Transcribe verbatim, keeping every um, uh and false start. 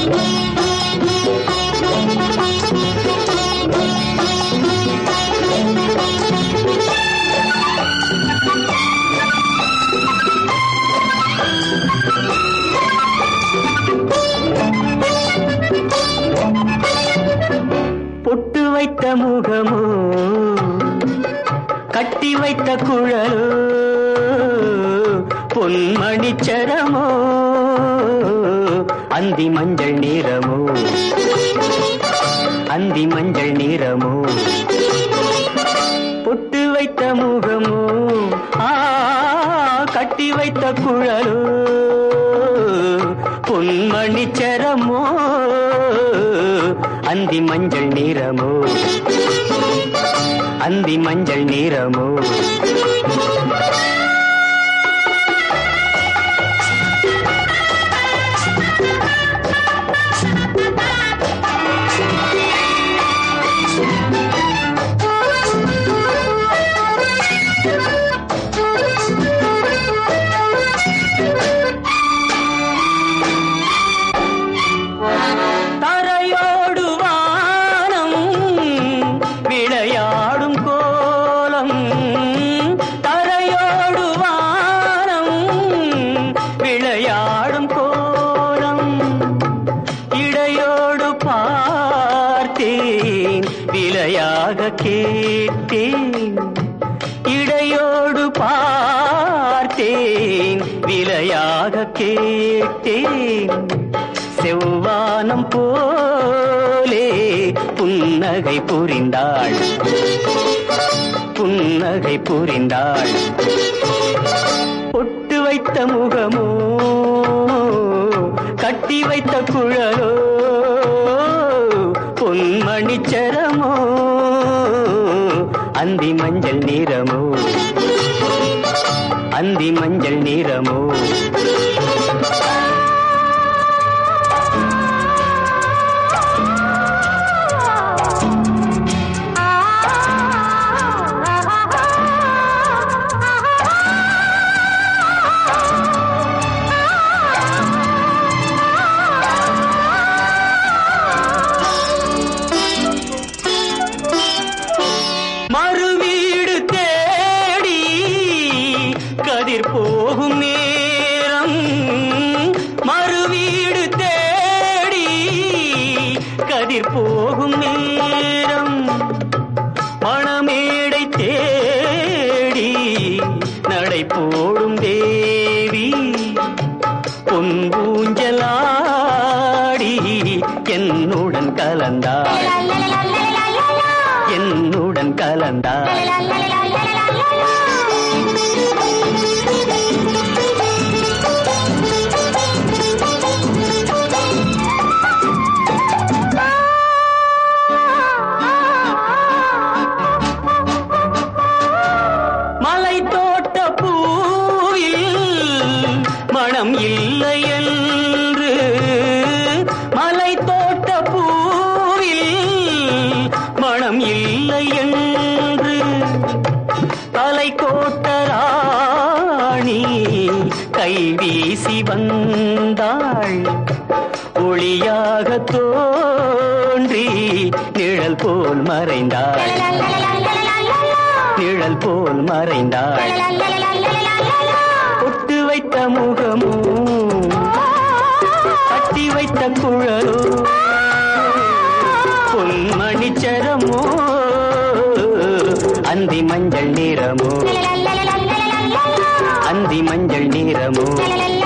பொட்டு வைத்த முகமோ கட்டி வைத்த குழலோ பொன்மணிச்சரமோ அந்தி மஞ்சள் நிறமோ அந்தி மஞ்சள் நிறமோ பொட்டு வைத்த முகமோ ஆ கட்டி வைத்த குழலோ பொன்மணிச்சரமோ அந்தி மஞ்சள் நிறமோ அந்தி மஞ்சள் நிறமோ விலையாக கேட்டேன் இடையோடு பார்த்தேன் விலையாக கேட்டேன் செவ்வானம் போலே புன்னகை புரிந்தாள் புன்னகை புரிந்தாள் பொட்டு வைத்த முகமோ கட்டி வைத்த குழலோ பொன்மணிச்சரமோ அந்தி மஞ்சள் நிறமோ அந்தி மஞ்சள் நிறமோ மறுவீடு தேடி கதிர் போகும் நேரம் மறுவீடு தேடி கதிர் போகும் நேரம் மணமேடை தேடி நடை போடும் தேவி பொன்பூஞ்சலாடி என்னுடன் கலந்தாள் என்னுடன் கலந்தாள் மலை தோட்ட பூவில் மனம் இல்லை என்று மலை தோட்ட பூவில் மனம் இல்லை என்று தலை கோட்ட ராணி கை வீசி வந்தாள் ஒளியாக தோன்றி நிழல் போல் மறைந்தாள் நிழல் போல் மறைந்தாள் பொட்டு வைத்த முகமோ கட்டி வைத்த குழலோ பொன்மணிச்சரமோ அந்தி மஞ்சள் நிறமோ அந்தி மஞ்சள் நிறமோ